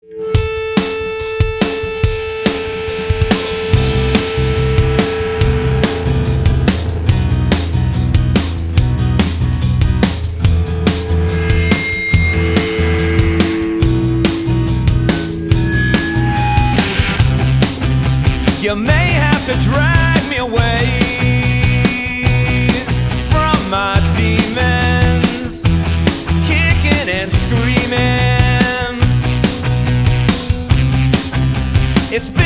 You may have to drag me away from my demons, kicking and screaming. It's been